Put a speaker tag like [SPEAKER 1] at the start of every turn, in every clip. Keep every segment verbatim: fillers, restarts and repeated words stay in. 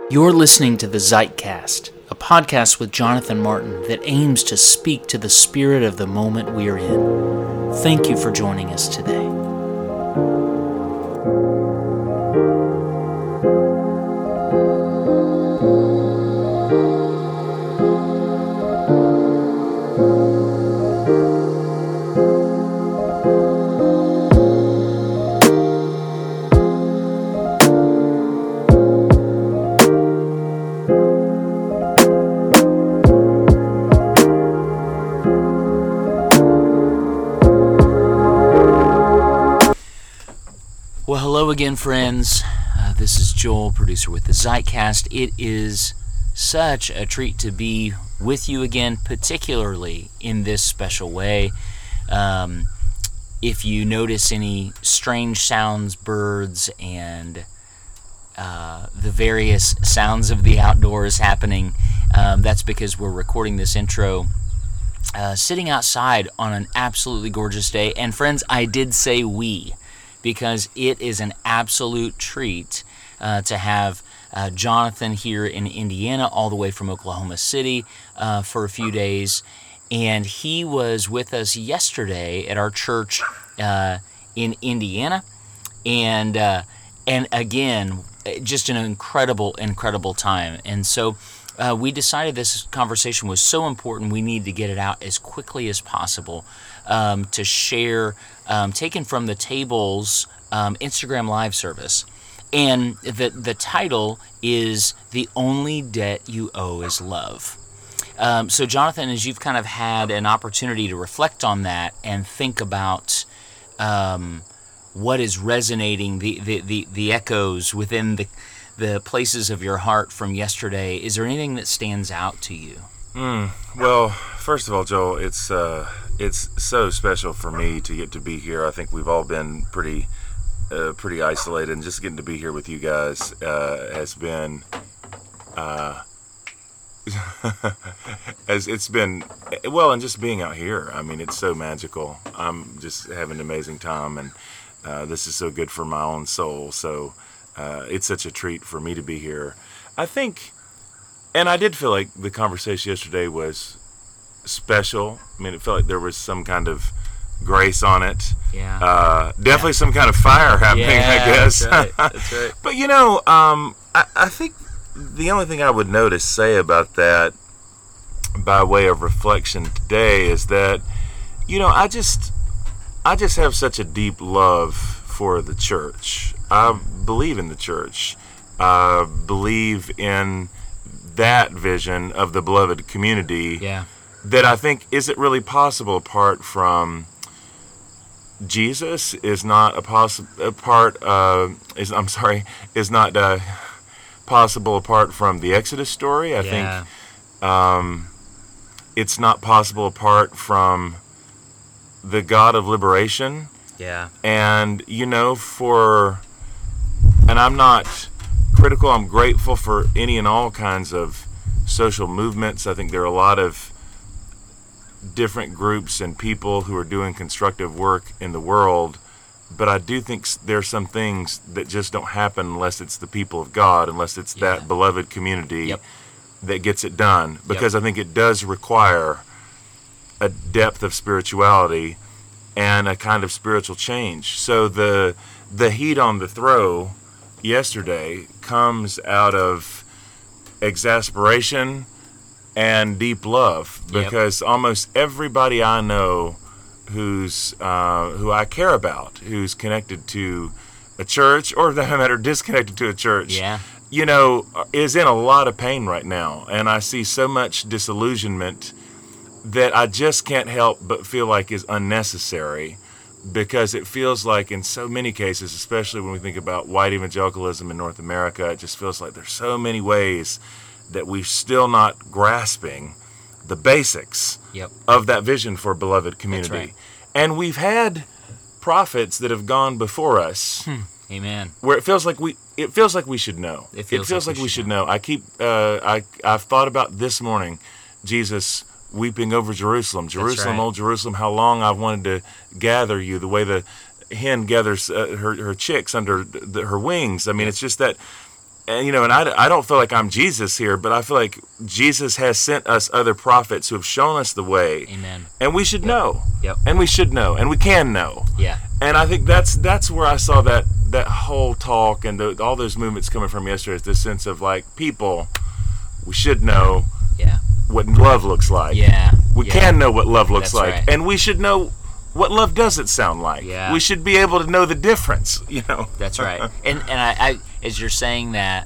[SPEAKER 1] You're listening to the Zeitcast, a podcast with Jonathan Martin that aims to speak to the spirit of the moment we're in. Thank you for joining us today. Well, hello again, friends. Uh, this is Joel, producer with the Zeitcast. It is such a treat to be with you again, particularly in this special way. Um, if you notice any strange sounds, birds, and uh, the various sounds of the outdoors happening, um, that's because we're recording this intro uh, sitting outside on an absolutely gorgeous day. And friends, I did say we, because it is an absolute treat uh, to have uh, Jonathan here in Indiana, all the way from Oklahoma City uh, for a few days. And he was with us yesterday at our church uh, in Indiana. And, uh, and again, just an incredible, incredible time. And so uh, we decided this conversation was so important, we needed to get it out as quickly as possible um, to share, um, taken from the Tables um, Instagram Live service. And the, the title is The Only Debt You Owe Is Love. Um, so Jonathan, as you've kind of had an opportunity to reflect on that and think about um, what is resonating, the, the, the, the echoes within the the places of your heart from yesterday, is there anything that stands out to you?
[SPEAKER 2] Mm, well, first of all, Joel, it's uh, it's so special for me to get to be here. I think we've all been pretty uh, pretty isolated, and just getting to be here with you guys uh, has been uh, as it's been well, and just being out here. I mean, it's so magical. I'm just having an amazing time, and uh, this is so good for my own soul. So. Uh, it's such a treat for me to be here. I think, and I did feel like the conversation yesterday was special. I mean, it felt like there was some kind of grace on it.
[SPEAKER 1] Yeah.
[SPEAKER 2] Uh, definitely
[SPEAKER 1] yeah.
[SPEAKER 2] some kind of fire happening,
[SPEAKER 1] yeah,
[SPEAKER 2] I guess.
[SPEAKER 1] That's right. That's right.
[SPEAKER 2] But, you know, um, I, I think the only thing I would notice, say about that by way of reflection today is that, you know, I just, I just have such a deep love for the church. I believe in the church. I believe in that vision of the beloved community
[SPEAKER 1] yeah.
[SPEAKER 2] that I think isn't really possible apart from Jesus. Is not a possible a part. Uh, is I'm sorry. Is not uh, possible apart from the Exodus story. I
[SPEAKER 1] yeah.
[SPEAKER 2] think um, it's not possible apart from the God of liberation.
[SPEAKER 1] Yeah.
[SPEAKER 2] And you know, for And I'm not critical. I'm grateful for any and all kinds of social movements. I think there are a lot of different groups and people who are doing constructive work in the world. But I do think there's some things that just don't happen unless it's the people of God, unless it's
[SPEAKER 1] yeah.
[SPEAKER 2] that beloved community
[SPEAKER 1] yep.
[SPEAKER 2] that gets it done. Because
[SPEAKER 1] yep.
[SPEAKER 2] I think it does require a depth of spirituality and a kind of spiritual change. So the the heat on the throw yesterday comes out of exasperation and deep love, because yep. almost everybody I know who's uh, who I care about, who's connected to a church, or for that matter disconnected to a church,
[SPEAKER 1] yeah.
[SPEAKER 2] you know, is in a lot of pain right now. And I see so much disillusionment that I just can't help but feel like is unnecessary. Because it feels like in so many cases, especially when we think about white evangelicalism in North America, it just feels like there's so many ways that we're still not grasping the basics
[SPEAKER 1] yep.
[SPEAKER 2] of that vision for beloved community.
[SPEAKER 1] That's right.
[SPEAKER 2] And we've had prophets that have gone before us.
[SPEAKER 1] Hmm. Amen.
[SPEAKER 2] Where it feels like we it feels like we should know.
[SPEAKER 1] It feels,
[SPEAKER 2] it feels
[SPEAKER 1] like,
[SPEAKER 2] like,
[SPEAKER 1] we,
[SPEAKER 2] we
[SPEAKER 1] should
[SPEAKER 2] should
[SPEAKER 1] know.
[SPEAKER 2] know. I keep uh, I I've thought about this morning, Jesus weeping over Jerusalem. Jerusalem,
[SPEAKER 1] right.
[SPEAKER 2] old Jerusalem, how long I've wanted to gather you, the way the hen gathers uh, her, her chicks under the, her wings. I mean,
[SPEAKER 1] yep.
[SPEAKER 2] it's just that and you know, and I, I don't feel like I'm Jesus here, but I feel like Jesus has sent us other prophets who have shown us the way.
[SPEAKER 1] Amen.
[SPEAKER 2] And we should
[SPEAKER 1] Yep.
[SPEAKER 2] know.
[SPEAKER 1] Yep.
[SPEAKER 2] And we should know, and we can know.
[SPEAKER 1] Yeah.
[SPEAKER 2] And I think that's that's where I saw that that whole talk and the, all those movements coming from yesterday. Is this sense of like, people, we should know
[SPEAKER 1] Yeah.
[SPEAKER 2] what love looks like.
[SPEAKER 1] Yeah.
[SPEAKER 2] We
[SPEAKER 1] yeah.
[SPEAKER 2] can know what love looks
[SPEAKER 1] That's
[SPEAKER 2] like,
[SPEAKER 1] right.
[SPEAKER 2] and we should know what love doesn't sound like.
[SPEAKER 1] Yeah.
[SPEAKER 2] We should be able to know the difference. You know.
[SPEAKER 1] That's right. And and I, I as you're saying that,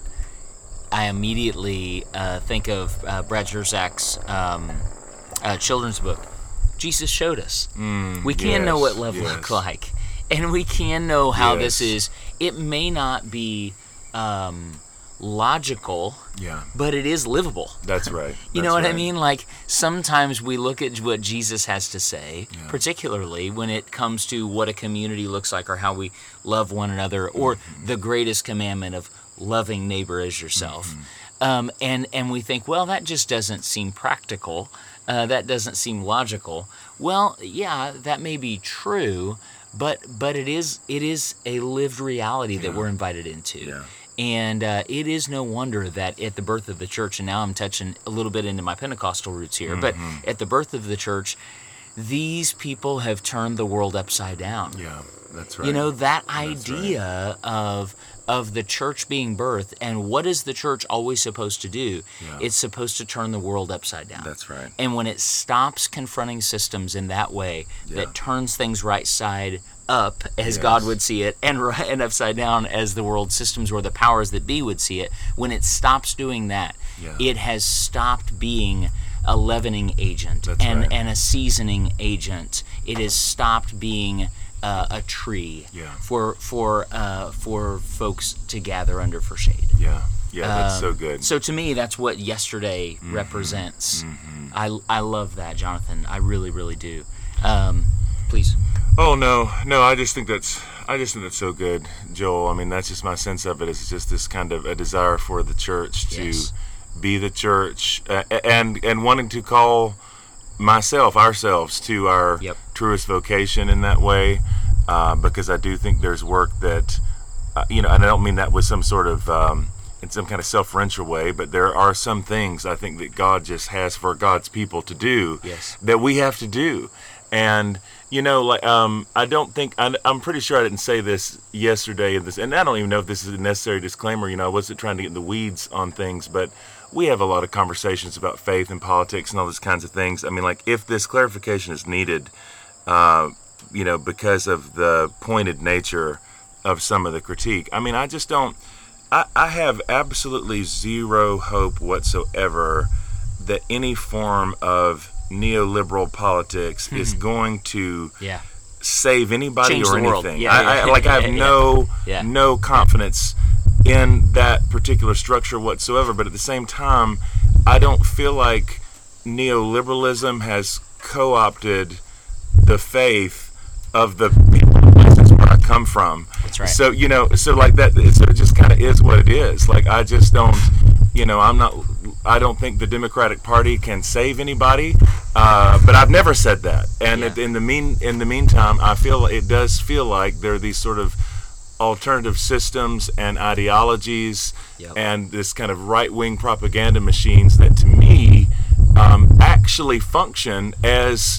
[SPEAKER 1] I immediately uh, think of uh, Brad Jerzak's um, uh, children's book. Jesus showed us.
[SPEAKER 2] Mm,
[SPEAKER 1] we can
[SPEAKER 2] yes,
[SPEAKER 1] know what love
[SPEAKER 2] yes.
[SPEAKER 1] looks like, and we can know how
[SPEAKER 2] Yes.
[SPEAKER 1] this is. It may not be um, logical,
[SPEAKER 2] Yeah.
[SPEAKER 1] but it is livable.
[SPEAKER 2] That's right.
[SPEAKER 1] You
[SPEAKER 2] That's
[SPEAKER 1] know what I
[SPEAKER 2] right.
[SPEAKER 1] mean? Like, sometimes we look at what Jesus has to say,
[SPEAKER 2] Yeah.
[SPEAKER 1] particularly when it comes to what a community looks like or how we love one another, or
[SPEAKER 2] Mm-hmm.
[SPEAKER 1] the greatest commandment of loving neighbor as yourself.
[SPEAKER 2] Mm-hmm.
[SPEAKER 1] Um, and, and we think, well, that just doesn't seem practical. Uh, that doesn't seem logical. Well, yeah, that may be true, but but it is it is a lived reality that
[SPEAKER 2] Yeah.
[SPEAKER 1] we're invited into.
[SPEAKER 2] Yeah.
[SPEAKER 1] And uh, it is no wonder that at the birth of the church, and now I'm touching a little bit into my Pentecostal roots here, but
[SPEAKER 2] Mm-hmm.
[SPEAKER 1] at the birth of the church, these people have turned the world upside down.
[SPEAKER 2] Yeah. That's right.
[SPEAKER 1] You know, that
[SPEAKER 2] That's
[SPEAKER 1] idea of of the church being birthed, and what is the church always supposed to do?
[SPEAKER 2] Yeah.
[SPEAKER 1] It's supposed to turn the world upside down.
[SPEAKER 2] That's right.
[SPEAKER 1] And when it stops confronting systems in that way,
[SPEAKER 2] Yeah.
[SPEAKER 1] that turns things right side up as
[SPEAKER 2] Yes.
[SPEAKER 1] God would see it, and right and upside down as the world systems or the powers that be would see it, when it stops doing that,
[SPEAKER 2] Yeah.
[SPEAKER 1] it has stopped being a leavening agent
[SPEAKER 2] That's
[SPEAKER 1] and,
[SPEAKER 2] right.
[SPEAKER 1] and a seasoning agent. It has stopped being uh, a tree
[SPEAKER 2] Yeah.
[SPEAKER 1] for for uh, for folks to gather under for shade.
[SPEAKER 2] Yeah. Yeah. That's
[SPEAKER 1] Um,
[SPEAKER 2] so good.
[SPEAKER 1] So to me, that's what yesterday
[SPEAKER 2] Mm-hmm.
[SPEAKER 1] represents. I, I love that, Jonathan. I really, really do. Um, please.
[SPEAKER 2] Oh no, no! I just think that's I just think that's so good, Joel. I mean, that's just my sense of it. It's just this kind of a desire for the church to
[SPEAKER 1] Yes.
[SPEAKER 2] be the church, uh, and and wanting to call myself, ourselves, to our
[SPEAKER 1] Yep.
[SPEAKER 2] truest vocation in that way, uh, because I do think there's work that, uh, you know, and I don't mean that with some sort of um, in some kind of self-referential way, but there are some things I think that God just has for God's people to do
[SPEAKER 1] Yes.
[SPEAKER 2] that we have to do. And you know, like um, I don't think I, I'm pretty sure I didn't say this yesterday. In this, and I don't even know if this is a necessary disclaimer. You know, I wasn't trying to get in the weeds on things, but we have a lot of conversations about faith and politics and all those kinds of things. I mean, like, if this clarification is needed, uh, you know, because of the pointed nature of some of the critique. I mean, I just don't. I, I have absolutely zero hope whatsoever that any form of neoliberal politics is going to
[SPEAKER 1] Yeah.
[SPEAKER 2] save anybody
[SPEAKER 1] Change
[SPEAKER 2] or
[SPEAKER 1] the world.
[SPEAKER 2] anything.
[SPEAKER 1] Yeah,
[SPEAKER 2] I,
[SPEAKER 1] yeah,
[SPEAKER 2] I, like I have
[SPEAKER 1] yeah,
[SPEAKER 2] no
[SPEAKER 1] yeah.
[SPEAKER 2] no confidence in that particular structure whatsoever. But at the same time, I don't feel like neoliberalism has co-opted the faith of the people in the places where I come from.
[SPEAKER 1] That's right.
[SPEAKER 2] So you know, so like that, so it just kind of is what it is. Like, I just don't, you know, I'm not. I don't think the Democratic Party can save anybody, uh, but I've never said that. And
[SPEAKER 1] Yeah.
[SPEAKER 2] it, in the mean, in the meantime, I feel it does feel like there are these sort of alternative systems and ideologies
[SPEAKER 1] Yep.
[SPEAKER 2] and this kind of right-wing propaganda machines that, to me, um, actually function as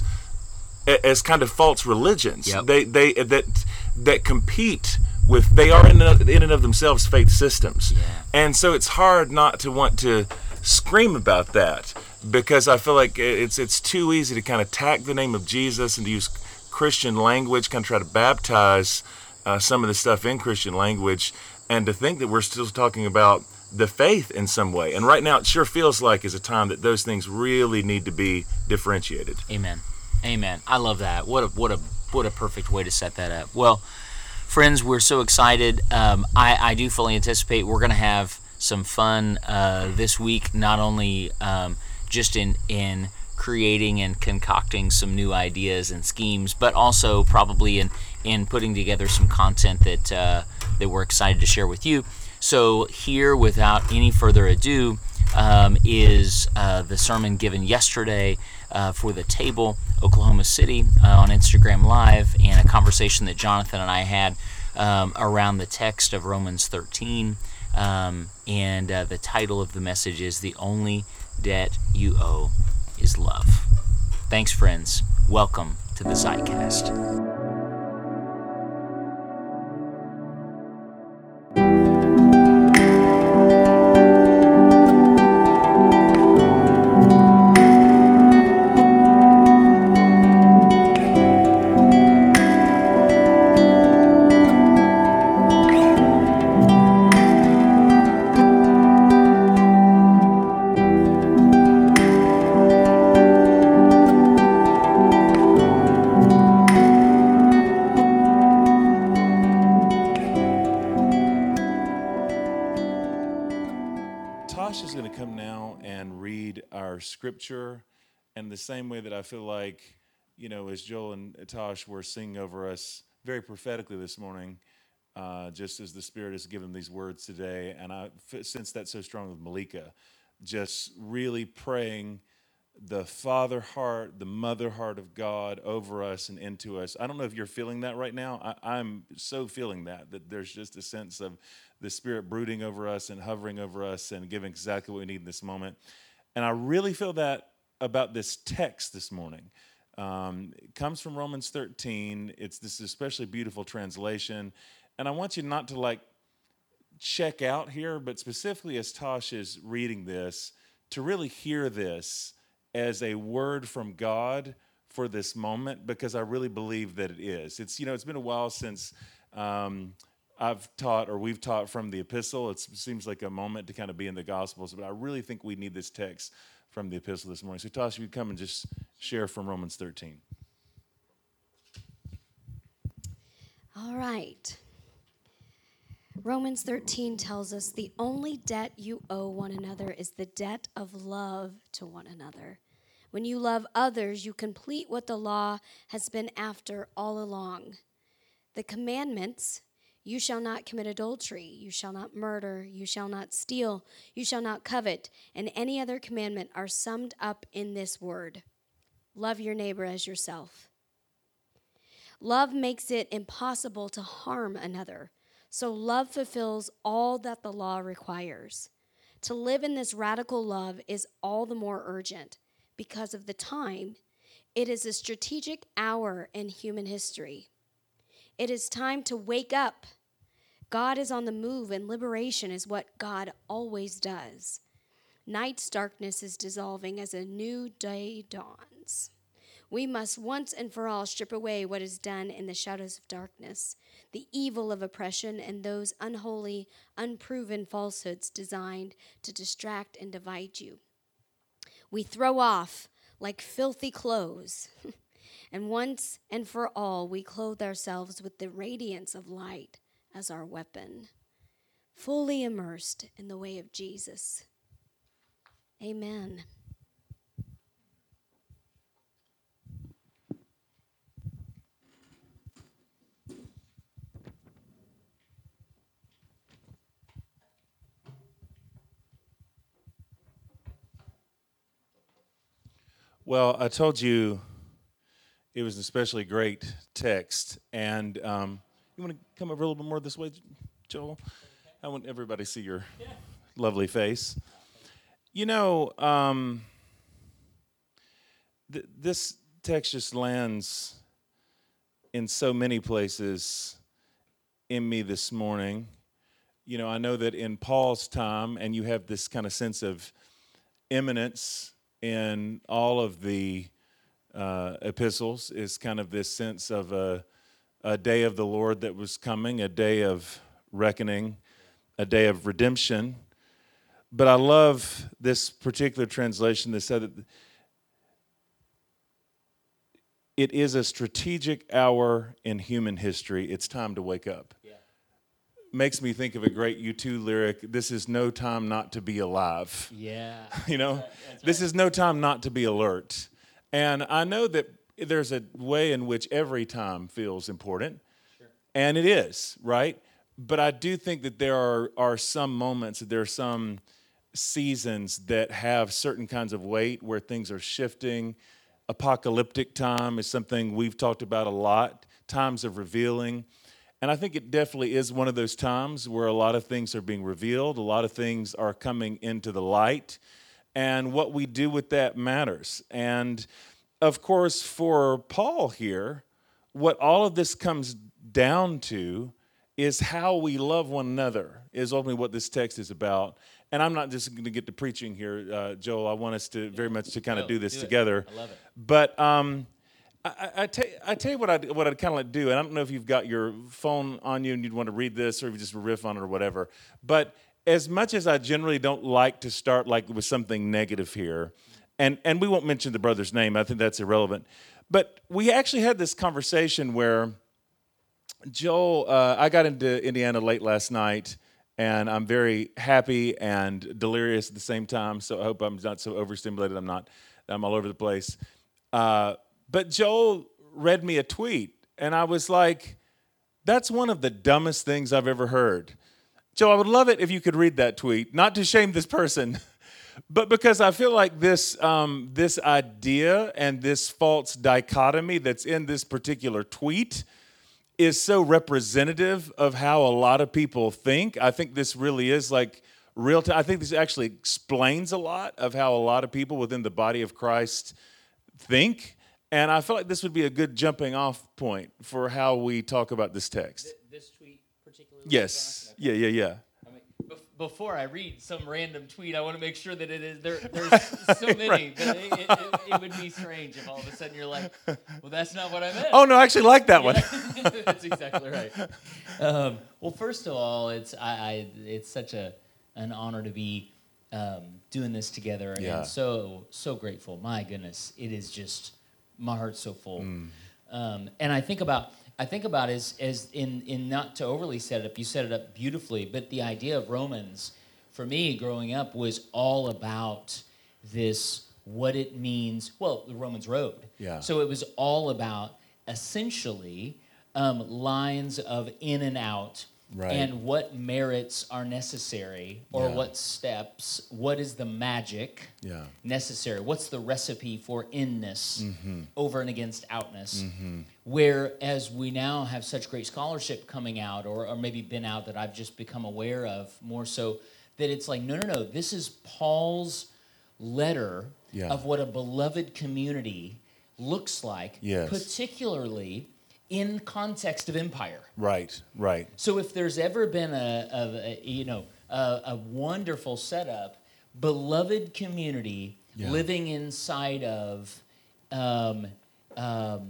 [SPEAKER 2] as kind of false religions.
[SPEAKER 1] Yep.
[SPEAKER 2] They they that that compete with. They are in and, in and of themselves faith systems,
[SPEAKER 1] Yeah.
[SPEAKER 2] and so it's hard not to want to scream about that, because I feel like it's it's too easy to kind of tack the name of Jesus and to use Christian language, kind of try to baptize uh, some of the stuff in Christian language, and to think that we're still talking about the faith in some way. And right now, it sure feels like is a time that those things really need to be differentiated.
[SPEAKER 1] Amen. Amen. I love that. What a what a what a perfect way to set that up. Well, friends, we're so excited. Um, I I do fully anticipate we're going to have some fun uh, this week. Not only um, just in in creating and concocting some new ideas and schemes, but also probably in in putting together some content that uh, that we're excited to share with you. So here, without any further ado, um, is uh, the sermon given yesterday uh, for the Table, Oklahoma City, uh, on Instagram Live, and a conversation that Jonathan and I had um, around the text of Romans thirteen. Um, and uh, the title of the message is The Only Debt You Owe is Love. Thanks, friends. Welcome to the Zeitcast.
[SPEAKER 2] Tosh is going to come now and read our scripture, and the same way that I feel like, you know, as Joel and Tosh were singing over us very prophetically this morning, uh, just as the Spirit has given these words today, and I f- sense that so strong with Malika, just really praying the father heart, the mother heart of God over us and into us. I don't know if you're feeling that right now. I, I'm so feeling that, that there's just a sense of the Spirit brooding over us and hovering over us and giving exactly what we need in this moment. And I really feel that about this text this morning. Um, it comes from Romans thirteen. It's this especially beautiful translation. And I want you not to like check out here, but specifically as Tosh is reading this, to really hear this as a word from God for this moment, because I really believe that it is. It's, you know, it's been a while since um, I've taught or we've taught from the epistle. It's, it seems like a moment to kind of be in the Gospels, but I really think we need this text from the epistle this morning. So Tosh, if you come and just share from Romans thirteen.
[SPEAKER 3] All right. Romans thirteen tells us the only debt you owe one another is the debt of love to one another. When you love others, you complete what the law has been after all along. The commandments: you shall not commit adultery, you shall not murder, you shall not steal, you shall not covet, and any other commandment are summed up in this word: love your neighbor as yourself. Love makes it impossible to harm another. So love fulfills all that the law requires. To live in this radical love is all the more urgent because of the time. It is a strategic hour in human history. It is time to wake up. God is on the move, and liberation is what God always does. Night's darkness is dissolving as a new day dawns. We must once and for all strip away what is done in the shadows of darkness, the evil of oppression and those unholy, unproven falsehoods designed to distract and divide you. We throw off like filthy clothes, and once and for all we clothe ourselves with the radiance of light as our weapon, fully immersed in the way of Jesus. Amen.
[SPEAKER 2] Well, I told you it was an especially great text. And um, you want to come over a little bit more this way, Joel? I want everybody to see your lovely face. You know, um, th- this text just lands in so many places in me this morning. You know, I know that in Paul's time, and you have this kind of sense of imminence in all of the uh, epistles, is kind of this sense of a, a day of the Lord that was coming, a day of reckoning, a day of redemption. But I love this particular translation that said that it is a strategic hour in human history. It's time to wake up. Yeah. Makes me think of a great U two lyric, this is no time not to be alive.
[SPEAKER 1] Yeah.
[SPEAKER 2] You know,
[SPEAKER 1] That's right. That's
[SPEAKER 2] this
[SPEAKER 1] right.
[SPEAKER 2] is no time not to be alert. And I know that there's a way in which every time feels important. Sure. And it is, right? But I do think that there are, are some moments, there are some seasons that have certain kinds of weight where things are shifting. Apocalyptic time is something we've talked about a lot, times of revealing.
[SPEAKER 4] And I think it definitely is one of those times where a lot of things are being revealed, a lot of things are coming into the light, and what we do with that matters. And of course, for Paul here, what all of this comes down to is how we love one another, is ultimately what this text is about. And I'm not just going to get to preaching here, uh, Joel. I want us to very much to kind of
[SPEAKER 1] No,
[SPEAKER 4] do this
[SPEAKER 1] do it.
[SPEAKER 4] together.
[SPEAKER 1] I love it.
[SPEAKER 4] But um, I, I, I, tell, I tell you what I'd, what I'd kind of like to do, and I don't know if you've got your phone on you and you'd want to read this or if you just riff on it or whatever. But as much as I generally don't like to start like with something negative here, and, and we won't mention the brother's name, I think that's irrelevant. But we actually had this conversation where Joel, uh, I got into Indiana late last night, and I'm very happy and delirious at the same time. So I hope I'm not so overstimulated. I'm not. I'm all over the place. Uh, but Joel read me a tweet, and I was like, "That's one of the dumbest things I've ever heard." Joel, I would love it if you could read that tweet, not to shame this person, but because I feel like this um, this idea and this false dichotomy that's in this particular tweet is so representative of how a lot of people think. I think this really is like real time. I think this actually explains a lot of how a lot of people within the body of Christ think. And I feel like this would be a good jumping off point for how we talk about this text.
[SPEAKER 1] This tweet particularly?
[SPEAKER 4] Yes. Yeah, yeah, yeah.
[SPEAKER 1] I mean, bef- before I read some random tweet, I want to make sure that it is there. There's so many that it, it, it, it would be strange if all of a sudden you're like, "Well, that's not what I meant."
[SPEAKER 4] Oh no, I actually like that one.
[SPEAKER 1] That's exactly right. Um, well, first of all, it's I, I it's such a an honor to be um, doing this together,
[SPEAKER 4] Yeah.
[SPEAKER 1] and so so grateful. My goodness, it is just my heart's so full.
[SPEAKER 4] Mm.
[SPEAKER 1] Um, and I think about I think about as as in in not to overly set it up. You set it up beautifully, but the idea of Romans for me growing up was all about this, what it means. Well, the Romans road.
[SPEAKER 4] Yeah.
[SPEAKER 1] So it was all about essentially um, lines of in and out,
[SPEAKER 4] Right.
[SPEAKER 1] and what merits are necessary, or
[SPEAKER 4] Yeah.
[SPEAKER 1] what steps, what is the magic
[SPEAKER 4] Yeah.
[SPEAKER 1] necessary, what's the recipe for inness
[SPEAKER 4] Mm-hmm.
[SPEAKER 1] over and against outness. Whereas we now have such great scholarship coming out, or, or maybe been out, that I've just become aware of more so, that it's like, no, no, no, this is Paul's letter
[SPEAKER 4] Yeah.
[SPEAKER 1] of what a beloved community looks like,
[SPEAKER 4] Yes.
[SPEAKER 1] particularly in context of empire.
[SPEAKER 4] Right, right.
[SPEAKER 1] So if there's ever been a, a, a you know a, a wonderful setup, beloved community
[SPEAKER 4] Yeah.
[SPEAKER 1] living inside of um, um,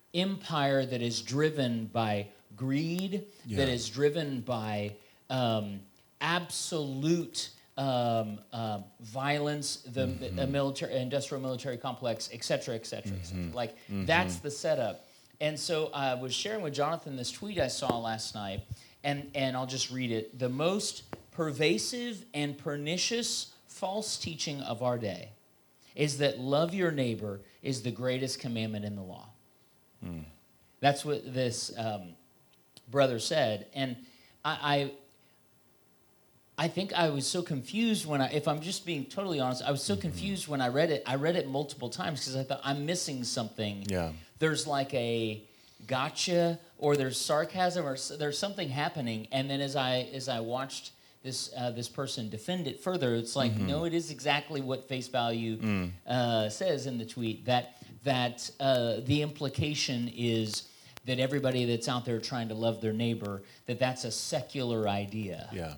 [SPEAKER 1] empire that is driven by greed,
[SPEAKER 4] Yeah.
[SPEAKER 1] that is driven by um, absolute um, uh, violence, the,
[SPEAKER 4] Mm-hmm.
[SPEAKER 1] the military, industrial military complex, et cetera, et cetera, et
[SPEAKER 4] Mm-hmm.
[SPEAKER 1] cetera. Like that's the setup. And so I was sharing with Jonathan this tweet I saw last night, and, and I'll just read it. The most pervasive and pernicious false teaching of our day is that love your neighbor is the greatest commandment in the law.
[SPEAKER 4] Hmm.
[SPEAKER 1] That's what this um, brother said. And I, I I think I was so confused when I, if I'm just being totally honest, I was so confused when I read it. I read it multiple times because I thought I'm missing something.
[SPEAKER 4] Yeah.
[SPEAKER 1] There's like a gotcha, or there's sarcasm, or s- there's something happening. And then as I as I watched this uh, this person defend it further, it's like, no, it is exactly what face value uh, says in the tweet. That that uh, the implication is that everybody that's out there trying to love their neighbor, that that's a secular idea.
[SPEAKER 4] Yeah.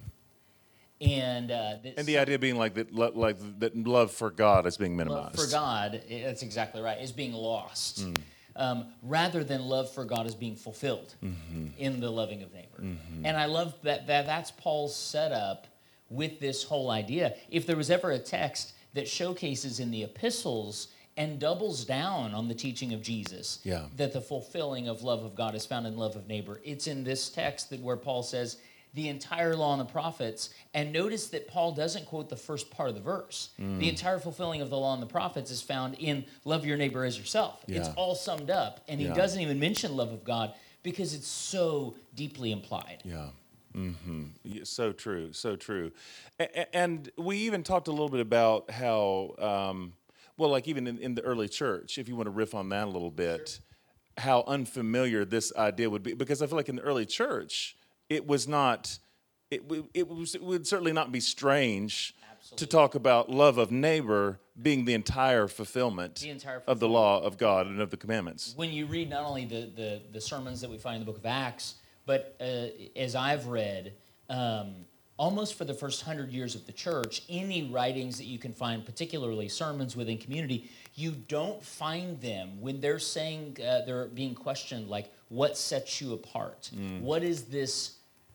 [SPEAKER 1] And uh, that
[SPEAKER 4] And the idea being like that, lo- like that love for God is being
[SPEAKER 1] love
[SPEAKER 4] minimized.
[SPEAKER 1] for God, i- that's exactly right, is being lost, um, rather than love for God is being fulfilled in the loving of neighbor. And I love that, that that's Paul's setup with this whole idea. If there was ever a text that showcases in the epistles and doubles down on the teaching of Jesus,
[SPEAKER 4] Yeah.
[SPEAKER 1] that the fulfilling of love of God is found in love of neighbor, it's in this text that where Paul says the entire law and the prophets. And notice that Paul doesn't quote the first part of the verse. The entire fulfilling of the law and the prophets is found in love your neighbor as yourself. It's
[SPEAKER 4] Yeah.
[SPEAKER 1] all summed up. And he
[SPEAKER 4] Yeah.
[SPEAKER 1] doesn't even mention love of God because it's so deeply implied.
[SPEAKER 4] Yeah. Mm-hmm. Yeah, so true. So true. A- a- and we even talked a little bit about how, um, well, like even in, in the early church, if you want to riff on that a little bit, how unfamiliar this idea would be, because I feel like in the early church, it was not, it, w- it, was, it would certainly not be strange to talk about love of neighbor being the entire fulfillment,
[SPEAKER 1] The entire
[SPEAKER 4] of the law of God and of the commandments.
[SPEAKER 1] When you read not only the, the, the sermons that we find in the book of Acts, but uh, as I've read, um, almost for the first hundred years of the church, any writings that you can find, particularly sermons within community, you don't find them when they're saying, uh, they're being questioned, like, what sets you apart? Mm. What is this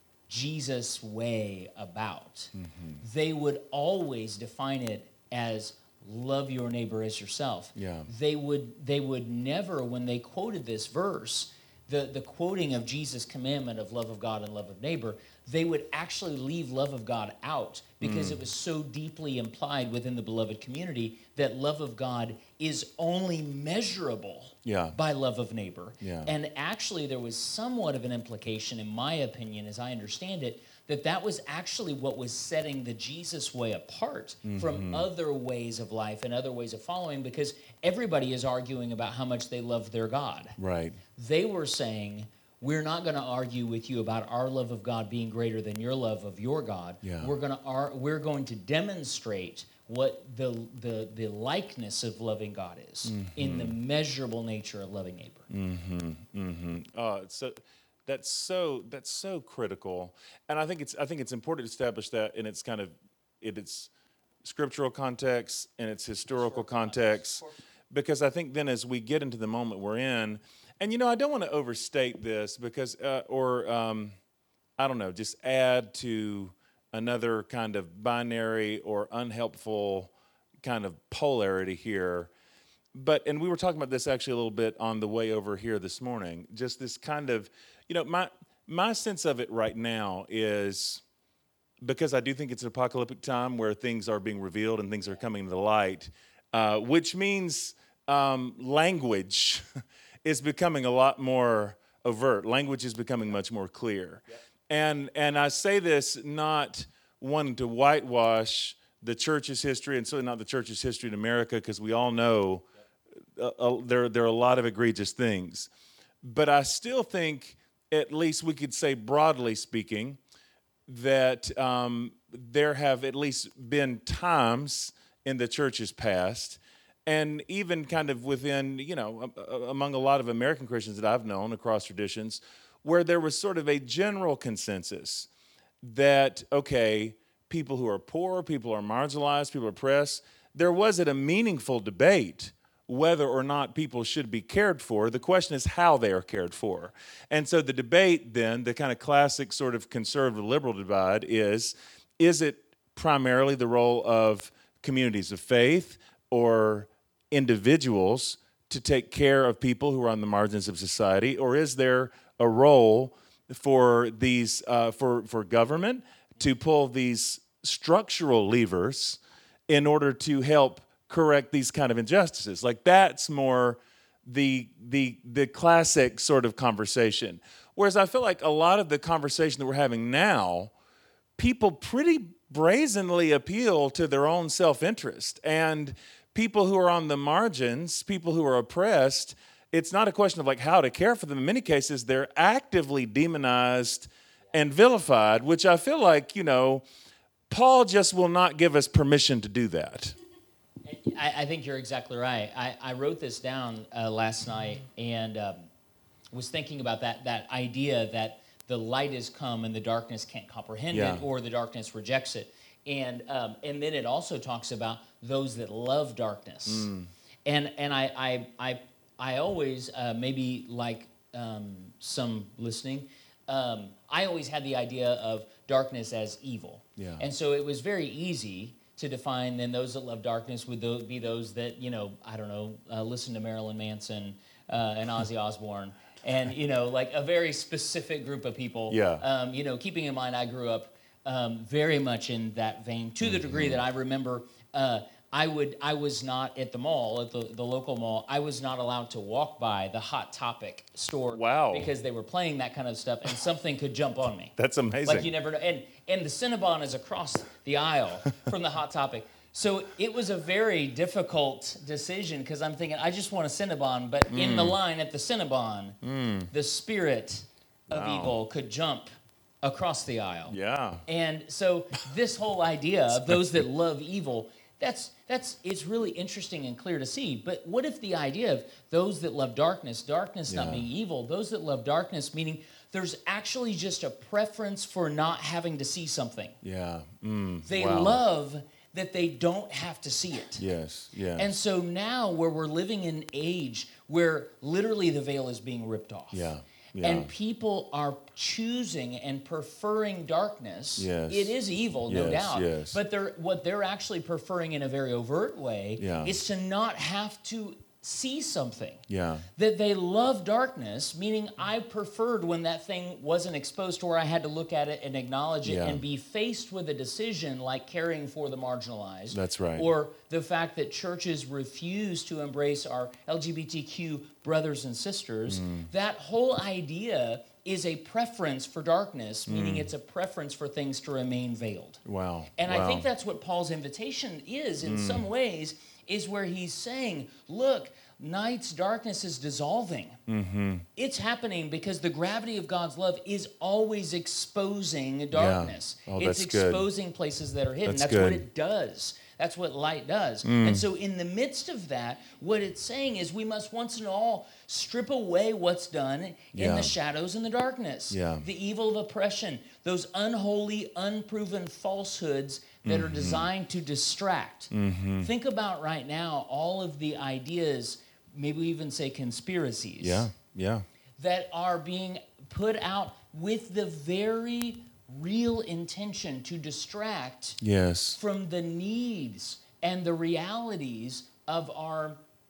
[SPEAKER 1] Jesus way about? Mm-hmm. They would always define it as love your neighbor as yourself.
[SPEAKER 4] Yeah.
[SPEAKER 1] They would they would never, when they quoted this verse, the, the quoting of Jesus' commandment of love of God and love of neighbor, they would actually leave love of God out because mm. it was so deeply implied within the beloved community that love of God is only measurable
[SPEAKER 4] yeah.
[SPEAKER 1] by love of neighbor.
[SPEAKER 4] Yeah.
[SPEAKER 1] And actually there was somewhat of an implication, in my opinion, as I understand it, that that was actually what was setting the Jesus way apart mm-hmm. from other ways of life and other ways of following, because everybody is arguing about how much they love their God.
[SPEAKER 4] Right.
[SPEAKER 1] They were saying, we're not going to argue with you about our love of God being greater than your love of your God.
[SPEAKER 4] Yeah.
[SPEAKER 1] We're going to ar- we're going to demonstrate what the the the likeness of loving God is mm-hmm. in the measurable nature of loving neighbor.
[SPEAKER 4] Mm-hmm. Mm-hmm. Oh, it's so. That's so that's so critical, and I think it's I think it's important to establish that in its kind of in its scriptural context and its historical context, because I think then as we get into the moment we're in, and you know I don't want to overstate this because uh, or um, I don't know, just add to another kind of binary or unhelpful kind of polarity here. But, and we were talking about this actually a little bit on the way over here this morning, just this kind of, you know, my my sense of it right now is, because I do think it's an apocalyptic time where things are being revealed and things are coming to the light, uh, which means um, language is becoming a lot more overt. Language is becoming much more clear. Yep. And and I say this not wanting to whitewash the church's history, and certainly not the church's history in America, because we all know Uh, uh, there, there are a lot of egregious things. But I still think, at least we could say broadly speaking, that um, there have at least been times in the church's past, and even kind of within, you know, among a lot of American Christians that I've known across traditions, where there was sort of a general consensus that, okay, people who are poor, people who are marginalized, people who are oppressed, there wasn't a meaningful debate whether or not people should be cared for. The question is how they are cared for. And so the debate then, the kind of classic sort of conservative liberal divide is, is it primarily the role of communities of faith or individuals to take care of people who are on the margins of society, or is there a role for these uh, for for government to pull these structural levers in order to help correct these kind of injustices? Like, that's more the the the classic sort of conversation. Whereas I feel like a lot of the conversation that we're having now, people pretty brazenly appeal to their own self-interest. And people who are on the margins, people who are oppressed, it's not a question of like how to care for them. In many cases, they're actively demonized and vilified, which I feel like, you know, Paul just will not give us permission to do that.
[SPEAKER 1] I, I think you're exactly right. I, I wrote this down uh, last night and um, was thinking about that that idea that the light has come and the darkness can't comprehend
[SPEAKER 4] Yeah.
[SPEAKER 1] it, or the darkness rejects it. And um, and then it also talks about those that love darkness. Mm. And and I I I, I always uh, maybe like um, some listening, um, I always had the idea of darkness as evil.
[SPEAKER 4] Yeah.
[SPEAKER 1] And so it was very easy to define then those that love darkness would those be those that, you know, I don't know, uh, listen to Marilyn Manson uh, and Ozzy Osbourne. And, you know, like a very specific group of people.
[SPEAKER 4] Yeah.
[SPEAKER 1] Um, you know, keeping in mind I grew up um, very much in that vein, to the degree that I remember uh, I would I was not at the mall, at the, the local mall, I was not allowed to walk by the Hot Topic store.
[SPEAKER 4] Wow.
[SPEAKER 1] Because they were playing that kind of stuff and something could jump on me.
[SPEAKER 4] That's amazing.
[SPEAKER 1] Like you never know. And, and the Cinnabon is across the aisle from the Hot Topic. So it was a very difficult decision because I'm thinking, I just want a Cinnabon, but mm. in the line at the Cinnabon, mm. the spirit of wow. evil could jump across the aisle.
[SPEAKER 4] Yeah.
[SPEAKER 1] And so this whole idea of those that love evil, that's that's it's really interesting and clear to see. But what if the idea of those that love darkness, darkness yeah. not being evil, those that love darkness, meaning there's actually just a preference for not having to see something.
[SPEAKER 4] Yeah. Mm,
[SPEAKER 1] they
[SPEAKER 4] wow.
[SPEAKER 1] love that they don't have to see it.
[SPEAKER 4] Yes, yes.
[SPEAKER 1] And so now where we're living in an age where literally the veil is being ripped off.
[SPEAKER 4] Yeah. Yeah.
[SPEAKER 1] And people are choosing and preferring darkness.
[SPEAKER 4] Yes.
[SPEAKER 1] It is evil,
[SPEAKER 4] yes,
[SPEAKER 1] no doubt.
[SPEAKER 4] Yes.
[SPEAKER 1] But they're, what they're actually preferring in a very overt way
[SPEAKER 4] yeah.
[SPEAKER 1] is to not have to see something.
[SPEAKER 4] Yeah.
[SPEAKER 1] That they love darkness, meaning I preferred when that thing wasn't exposed to where I had to look at it and acknowledge it
[SPEAKER 4] yeah.
[SPEAKER 1] and be faced with a decision like caring for the marginalized.
[SPEAKER 4] That's right.
[SPEAKER 1] Or the fact that churches refuse to embrace our L G B T Q brothers and sisters. Mm. That whole idea is a preference for darkness, meaning mm. it's a preference for things to remain veiled.
[SPEAKER 4] Wow.
[SPEAKER 1] And
[SPEAKER 4] wow.
[SPEAKER 1] I think that's what Paul's invitation is in mm. some ways, is where he's saying, look, night's darkness is dissolving. Mm-hmm. It's happening because the gravity of God's love is always exposing darkness.
[SPEAKER 4] Yeah. Oh,
[SPEAKER 1] it's
[SPEAKER 4] that's
[SPEAKER 1] exposing
[SPEAKER 4] good.
[SPEAKER 1] places that are hidden.
[SPEAKER 4] That's,
[SPEAKER 1] that's what
[SPEAKER 4] good.
[SPEAKER 1] it does. That's what light does.
[SPEAKER 4] Mm.
[SPEAKER 1] And so in the midst of that, what it's saying is we must once and all strip away what's done in
[SPEAKER 4] yeah.
[SPEAKER 1] the shadows and the darkness.
[SPEAKER 4] Yeah.
[SPEAKER 1] The evil of oppression, those unholy, unproven falsehoods that mm-hmm. are designed to distract.
[SPEAKER 4] Mm-hmm.
[SPEAKER 1] Think about right now all of the ideas, maybe we even say conspiracies.
[SPEAKER 4] Yeah, yeah.
[SPEAKER 1] That are being put out with the very real intention to distract
[SPEAKER 4] yes.
[SPEAKER 1] from the needs and the realities of our,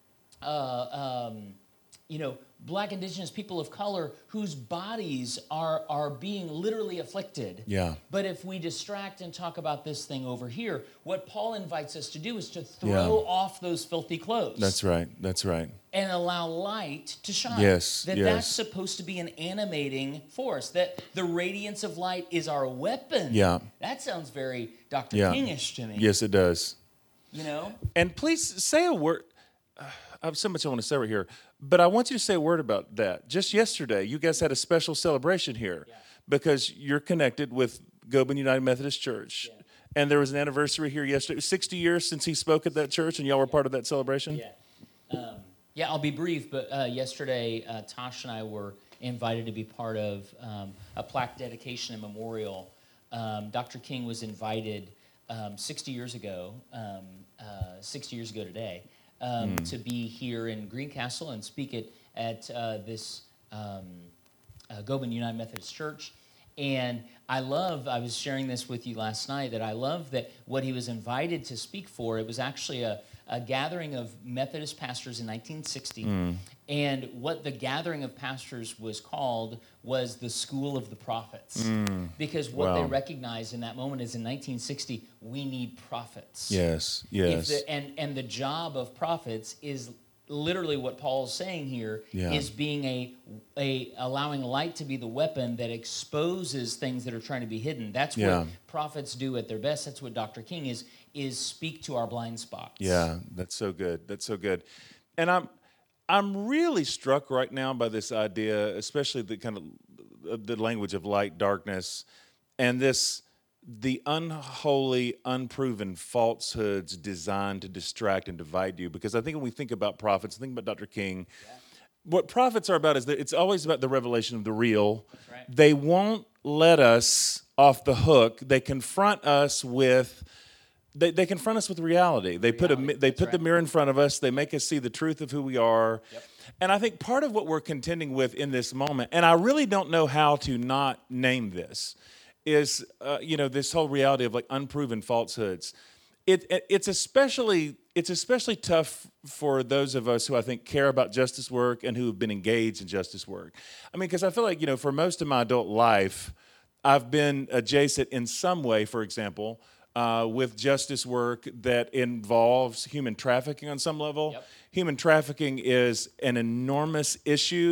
[SPEAKER 1] uh, um, you know, Black, Indigenous people of color whose bodies are are being literally afflicted.
[SPEAKER 4] Yeah.
[SPEAKER 1] But if we distract and talk about this thing over here, what Paul invites us to do is to throw
[SPEAKER 4] yeah.
[SPEAKER 1] off those filthy clothes.
[SPEAKER 4] That's right. That's right.
[SPEAKER 1] And allow light to shine.
[SPEAKER 4] Yes.
[SPEAKER 1] That
[SPEAKER 4] yes.
[SPEAKER 1] that's supposed to be an animating force. That the radiance of light is our weapon.
[SPEAKER 4] Yeah.
[SPEAKER 1] That sounds very Doctor
[SPEAKER 4] yeah.
[SPEAKER 1] Kingish to me.
[SPEAKER 4] Yes, it does.
[SPEAKER 1] You know?
[SPEAKER 4] And please say a word. Uh, I have so much I want to say right here, but I want you to say a word about that. Just yesterday, you guys had a special celebration here
[SPEAKER 1] yeah.
[SPEAKER 4] because you're connected with Goban United Methodist Church.
[SPEAKER 1] Yeah.
[SPEAKER 4] And there was an anniversary here yesterday. It was sixty years since he spoke at that church, and y'all were part of that celebration?
[SPEAKER 1] Yeah. Um, yeah, I'll be brief, but uh, yesterday, uh, Tosh and I were invited to be part of um, a plaque dedication and memorial. Um, Doctor King was invited um, sixty years ago, um, uh, sixty years ago today, um, mm. to be here in Greencastle and speak at, at uh, this um, uh, Goban United Methodist Church. And I love, I was sharing this with you last night, that I love that what he was invited to speak for, it was actually a, a gathering of Methodist pastors in nineteen sixty. Mm. And what the gathering of pastors was called was the School of the Prophets. Mm. Because what
[SPEAKER 4] wow.
[SPEAKER 1] they recognized in that moment is in nineteen sixty, we need prophets.
[SPEAKER 4] Yes, yes.
[SPEAKER 1] If the, and, and the job of prophets is literally what Paul's saying here
[SPEAKER 4] yeah.
[SPEAKER 1] is being a, a allowing light to be the weapon that exposes things that are trying to be hidden. That's
[SPEAKER 4] yeah.
[SPEAKER 1] what prophets do at their best. That's what Doctor King is, is speak to our blind spots.
[SPEAKER 4] Yeah, that's so good. That's so good. And I'm I'm really struck right now by this idea, especially the kind of the language of light, darkness, and this the unholy, unproven falsehoods designed to distract and divide you. Because I think when we think about prophets, think about Doctor King, yeah. what prophets are about is that it's always about the revelation of the real.
[SPEAKER 1] Right.
[SPEAKER 4] They won't let us off the hook. They confront us with they, they confront us with reality. They reality. put a they
[SPEAKER 1] That's
[SPEAKER 4] put
[SPEAKER 1] right.
[SPEAKER 4] the mirror in front of us. They make us see the truth of who we are.
[SPEAKER 1] Yep.
[SPEAKER 4] And I think part of what we're contending with in this moment, and I really don't know how to not name this, is, uh, you know, this whole reality of like unproven falsehoods. It, it it's especially it's especially tough for those of us who I think care about justice work and who have been engaged in justice work. I mean, because I feel like, you know, for most of my adult life, I've been adjacent in some way, for example, uh, with justice work that involves human trafficking on some level.
[SPEAKER 1] Yep.
[SPEAKER 4] Human trafficking is an enormous issue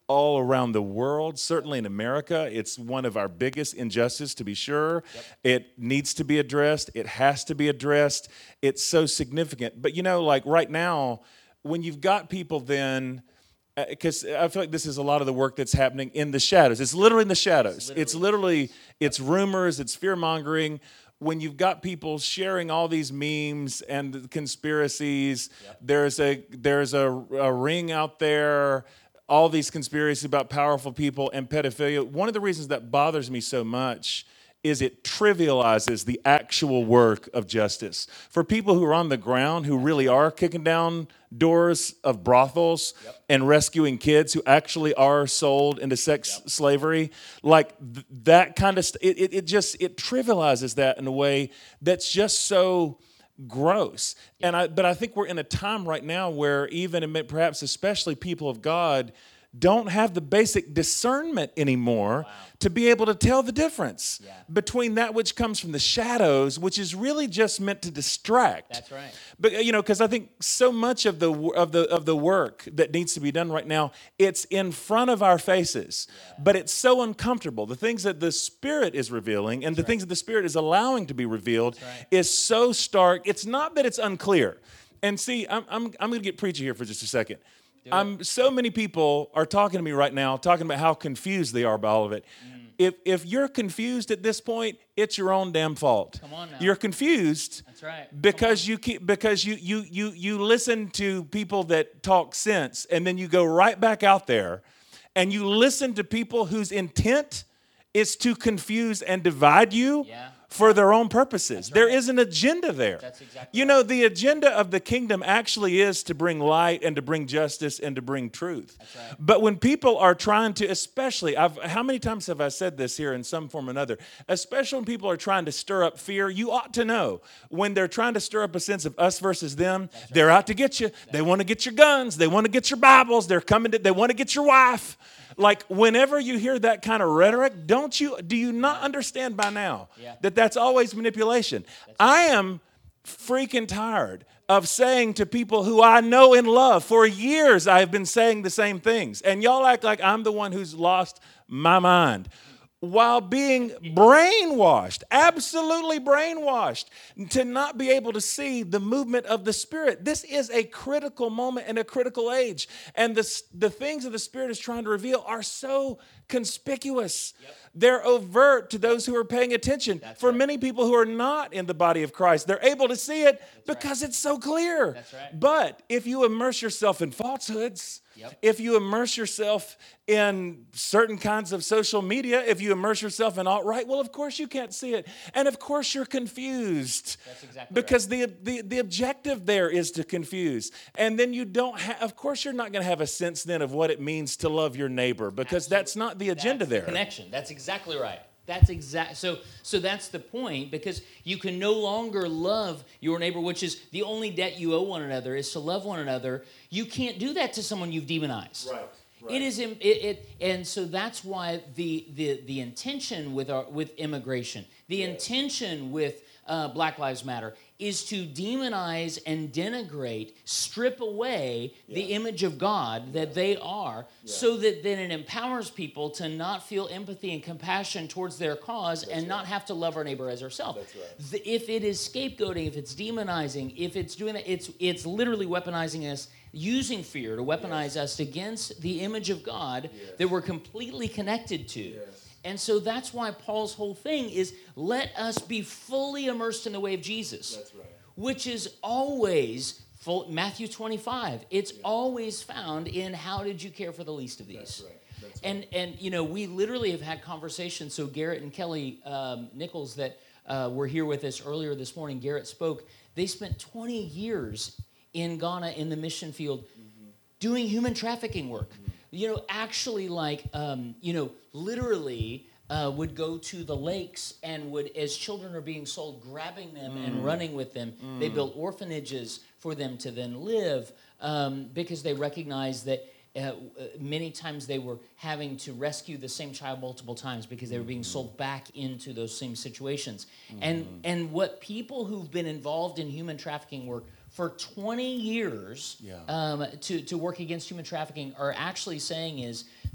[SPEAKER 4] all around the world. Certainly in America, it's one of our biggest injustices, to be sure. Yep. It needs to be addressed. It has to be addressed. It's so significant. But, you know, like right now, when you've got people then, because uh, I feel like this is a lot of the work that's happening in the shadows. It's literally in the shadows. It's literally, it's, literally, it's rumors, it's fear-mongering. When you've got people sharing all these memes and the conspiracies, yep. there's a there's a, a ring out there, all these conspiracies about powerful people and pedophilia. One of the reasons that bothers me so much is it trivializes the actual work of justice. For people who are on the ground, who really are kicking down doors of brothels yep. and rescuing kids who actually are sold into sex yep. slavery, like th- that kind of st- it, it, it just, it trivializes that in a way that's just so gross. Yep. And I, but I think we're in a time right now where even, and perhaps especially people of God, don't have the basic discernment anymore wow. to be able to tell the difference yeah. between that which comes from the shadows, which is really just meant to distract.
[SPEAKER 1] That's right.
[SPEAKER 4] But you know, because I think so much of the of the of the work that needs to be done right now, it's in front of our faces, yeah. but it's so uncomfortable. The things that the Spirit is revealing and That's the right. things that the Spirit is allowing to be revealed right. is so stark. It's not that it's unclear. And see, I'm I'm I'm going to get preachy here for just a second. I'm, so many people are talking to me right now, talking about how confused they are by all of it. Mm. If if you're confused at this point, it's your own damn fault.
[SPEAKER 1] Come on now.
[SPEAKER 4] You're confused.
[SPEAKER 1] That's right.
[SPEAKER 4] Because you keep because you you you you listen to people that talk sense, and then you go right back out there, and you listen to people whose intent is to confuse and divide you. Yeah. For their own purposes. Right. There is an agenda there.
[SPEAKER 1] That's exactly
[SPEAKER 4] you
[SPEAKER 1] right.
[SPEAKER 4] know, the agenda of the kingdom actually is to bring light and to bring justice and to bring truth.
[SPEAKER 1] That's right.
[SPEAKER 4] But when people are trying to, especially, I've, how many times have I said this here in some form or another, especially when people are trying to stir up fear, you ought to know when they're trying to stir up a sense of us versus them, right. they're out to get you. That's they want to get your guns. They want to get your Bibles. They're coming to, they want to get your wife. Like, whenever you hear that kind of rhetoric, don't you, do you not understand by now yeah. that that's always manipulation? That's right. I am freaking tired of saying to people who I know and love, for years I have been saying the same things, and y'all act like I'm the one who's lost my mind, while being brainwashed, absolutely brainwashed, to not be able to see the movement of the Spirit. This is a critical moment and a critical age. And the, the things that the Spirit is trying to reveal are so conspicuous. Yep. They're overt to those who are paying attention. That's For right. many people who are not in the body of Christ, they're able to see it That's because right. it's so clear.
[SPEAKER 1] That's right.
[SPEAKER 4] But if you immerse yourself in falsehoods, Yep. if you immerse yourself in certain kinds of social media, if you immerse yourself in alt-right, well, of course you can't see it. And of course you're confused.
[SPEAKER 1] That's exactly
[SPEAKER 4] because
[SPEAKER 1] right.
[SPEAKER 4] the, the, the objective there is to confuse. And then you don't have, of course you're not going to have a sense then of what it means to love your neighbor, because Absolutely. That's not the agenda
[SPEAKER 1] that's
[SPEAKER 4] there.
[SPEAKER 1] The connection. That's exactly right. That's exact. So, so that's the point, because you can no longer love your neighbor, which is the only debt you owe one another is to love one another. You can't do that to someone you've demonized.
[SPEAKER 2] Right. Right.
[SPEAKER 1] It is, it, it, and so that's why the the the intention with our with immigration, the yeah. intention with uh, Black Lives Matter is to demonize and denigrate, strip away yeah. the image of God that yeah. they are, yeah. so that then it empowers people to not feel empathy and compassion towards their cause That's and right. not have to love our neighbor as ourselves.
[SPEAKER 2] That's right.
[SPEAKER 1] If it is scapegoating, if it's demonizing, if it's doing that, it's it's literally weaponizing us, using fear to weaponize yes. us against the image of God yes. that we're completely connected to. Yes. And so that's why Paul's whole thing is, let us be fully immersed in the way of Jesus.
[SPEAKER 2] That's right.
[SPEAKER 1] Which is always, full, Matthew twenty-five, it's yeah. always found in how did you care for the least of these?
[SPEAKER 2] That's right. That's right.
[SPEAKER 1] And, and you know, we literally have had conversations. So Garrett and Kelly um, Nichols that uh, were here with us earlier this morning, Garrett spoke. They spent twenty years in Ghana in the mission field mm-hmm. doing human trafficking work. Mm-hmm. You know, actually like, um, you know, literally uh, would go to the lakes and would, as children are being sold, grabbing them mm. and running with them. Mm. They built orphanages for them to then live um, because they recognized that uh, many times they were having to rescue the same child multiple times because they were being sold back into those same situations. Mm. And, and what people who've been involved in human trafficking work for twenty years yeah. um, to, to work against human trafficking are actually saying is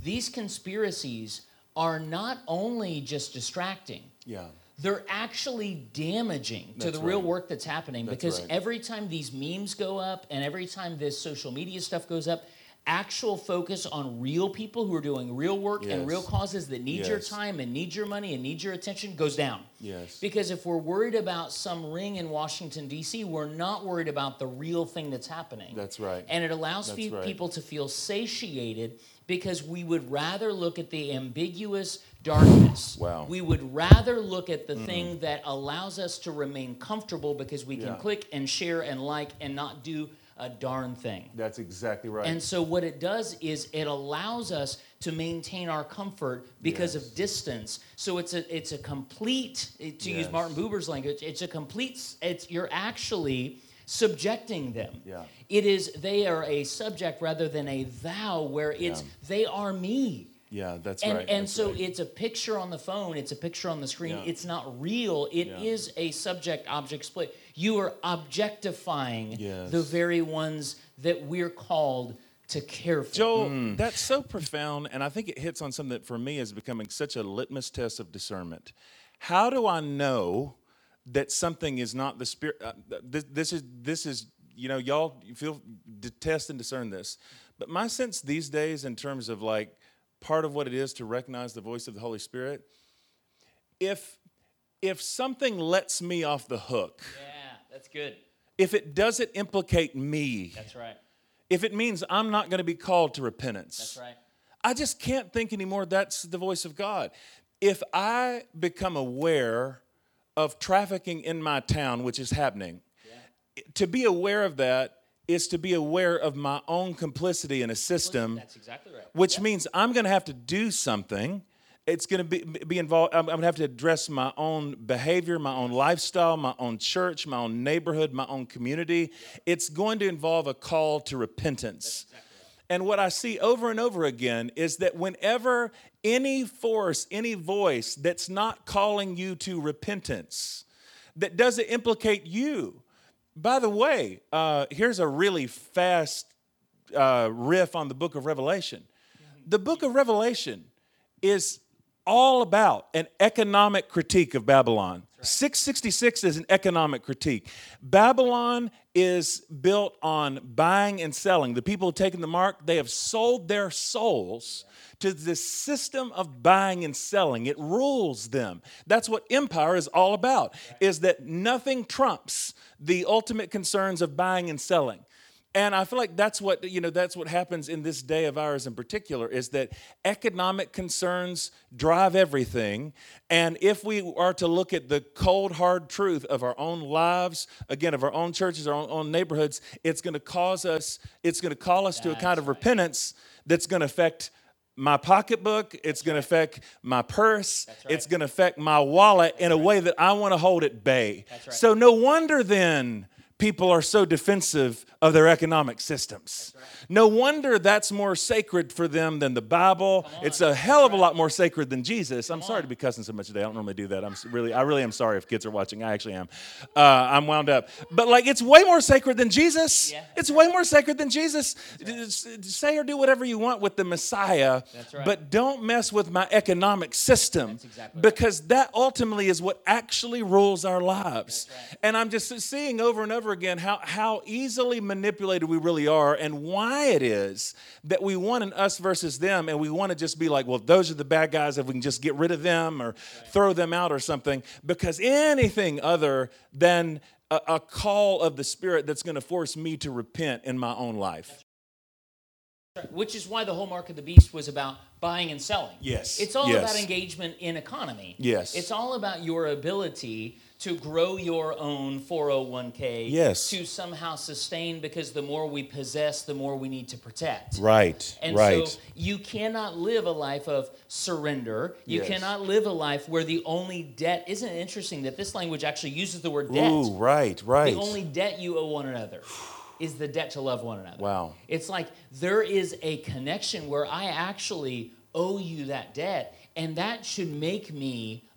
[SPEAKER 1] these conspiracies are not only just distracting,
[SPEAKER 4] Yeah.
[SPEAKER 1] they're actually damaging to
[SPEAKER 4] That's
[SPEAKER 1] the real
[SPEAKER 4] right.
[SPEAKER 1] work that's happening,
[SPEAKER 4] That's
[SPEAKER 1] because
[SPEAKER 4] right.
[SPEAKER 1] every time these memes go up and every time this social media stuff goes up, actual focus on real people who are doing real work and
[SPEAKER 4] Yes.
[SPEAKER 1] real causes that need your
[SPEAKER 4] Yes.
[SPEAKER 1] time and need your money and need your attention goes down.
[SPEAKER 4] Yes.
[SPEAKER 1] Because if we're worried about some ring in Washington, D C, we're not worried about the real thing that's happening.
[SPEAKER 4] That's right.
[SPEAKER 1] And it allows
[SPEAKER 4] That's
[SPEAKER 1] fe-
[SPEAKER 4] right.
[SPEAKER 1] people to feel satiated, because we would rather look at the ambiguous darkness.
[SPEAKER 4] Wow.
[SPEAKER 1] We would rather look at the thing that allows us to remain comfortable, because we can
[SPEAKER 4] Yeah.
[SPEAKER 1] click and share and like and not do a darn thing.
[SPEAKER 4] That's exactly right.
[SPEAKER 1] And so what it does is it allows us to maintain our comfort because
[SPEAKER 4] Yes.
[SPEAKER 1] of distance. So it's a it's a complete, to use
[SPEAKER 4] Yes.
[SPEAKER 1] Martin Buber's language, it's a complete, it's you're actually subjecting them.
[SPEAKER 4] Yeah.
[SPEAKER 1] It is, they are a subject rather than a thou, where it's,
[SPEAKER 4] Yeah.
[SPEAKER 1] they are me.
[SPEAKER 4] yeah, that's
[SPEAKER 1] And,
[SPEAKER 4] right.
[SPEAKER 1] and
[SPEAKER 4] that's
[SPEAKER 1] so
[SPEAKER 4] right.
[SPEAKER 1] it's a picture on the phone, it's a picture on the screen,
[SPEAKER 4] Yeah.
[SPEAKER 1] it's not real, It is
[SPEAKER 4] Yeah.
[SPEAKER 1] a subject-object split. You are objectifying
[SPEAKER 4] Yes.
[SPEAKER 1] the very ones that we're called to care for.
[SPEAKER 4] Joel, that's so profound, and I think it hits on something that for me is becoming such a litmus test of discernment. How do I know that something is not the spirit? Uh, this, this is this is you know, y'all feel test and discern this, but my sense these days, in terms of like part of what it is to recognize the voice of the Holy Spirit, if if something lets me off the hook,
[SPEAKER 1] Yeah, that's good.
[SPEAKER 4] if it doesn't implicate me,
[SPEAKER 1] That's right.
[SPEAKER 4] if it means I'm not going to be called to repentance,
[SPEAKER 1] That's right.
[SPEAKER 4] I just can't think anymore that's the voice of God. If I become aware of trafficking in my town, which is happening,
[SPEAKER 1] Yeah.
[SPEAKER 4] to be aware of that is to be aware of my own complicity in a system,
[SPEAKER 1] That's exactly right.
[SPEAKER 4] which
[SPEAKER 1] Yeah.
[SPEAKER 4] means I'm going to have to do something. It's going to be, be involved. I'm, I'm going to have to address my own behavior, my own lifestyle, my own church, my own neighborhood, my own community. It's going to involve a call to repentance. And what I see over and over again is that whenever any force, any voice that's not calling you to repentance, that doesn't implicate you. By the way, uh, here's a really fast uh, riff on the book of Revelation. The book of Revelation is all about an economic critique of Babylon. six sixty-six is an economic critique. Babylon is built on buying and selling. The people who have taken the mark, they have sold their souls to this system of buying and selling. It rules them. That's what empire is all about, is that nothing trumps the ultimate concerns of buying and selling. And I feel like that's what, you know, that's what happens in this day of ours in particular, is that economic concerns drive everything. And if we are to look at the cold, hard truth of our own lives, again, of our own churches, our own, own neighborhoods, it's going to cause us, it's going to call us to a kind of repentance that's going to affect my pocketbook, it's going to affect my purse,
[SPEAKER 1] right.
[SPEAKER 4] it's going to affect my wallet in a way that I want to hold at bay.
[SPEAKER 1] That's right.
[SPEAKER 4] So no wonder then people are so defensive of their economic systems.
[SPEAKER 1] Right.
[SPEAKER 4] No wonder that's more sacred for them than the Bible. It's a hell of a lot more sacred than Jesus. I'm sorry to be cussing so much today. I don't normally do that. I'm really, I really am sorry if kids are watching. I actually am. Uh, I'm wound up. But like, it's way more sacred than Jesus.
[SPEAKER 1] Yeah,
[SPEAKER 4] it's way more sacred than Jesus. Say or do whatever you want with the Messiah,
[SPEAKER 1] That's right.
[SPEAKER 4] but don't mess with my economic system,
[SPEAKER 1] That's exactly right.
[SPEAKER 4] because that ultimately is what actually rules our lives.
[SPEAKER 1] That's right.
[SPEAKER 4] And I'm just seeing over and over again how, how easily manipulated we really are, and why it is that we want an us versus them, and we want to just be like, well, those are the bad guys, if we can just get rid of them or right. throw them out or something, because anything other than a, a call of the Spirit that's going to force me to repent in my own life.
[SPEAKER 1] Which is why the whole mark of the beast was about buying and selling.
[SPEAKER 4] Yes.
[SPEAKER 1] It's all
[SPEAKER 4] Yes.
[SPEAKER 1] about engagement in economy.
[SPEAKER 4] Yes.
[SPEAKER 1] It's all about your ability to grow your own four oh one k.
[SPEAKER 4] Yes.
[SPEAKER 1] To somehow sustain, because the more we possess, the more we need to protect.
[SPEAKER 4] Right,
[SPEAKER 1] And
[SPEAKER 4] right.
[SPEAKER 1] so you cannot live a life of surrender. You
[SPEAKER 4] Yes.
[SPEAKER 1] cannot live a life where the only debt, isn't it interesting that this language actually uses the word debt?
[SPEAKER 4] Ooh, right, right.
[SPEAKER 1] The only debt you owe one another is the debt to love one another.
[SPEAKER 4] Wow.
[SPEAKER 1] It's like there is a connection where I actually owe you that debt, and that should make me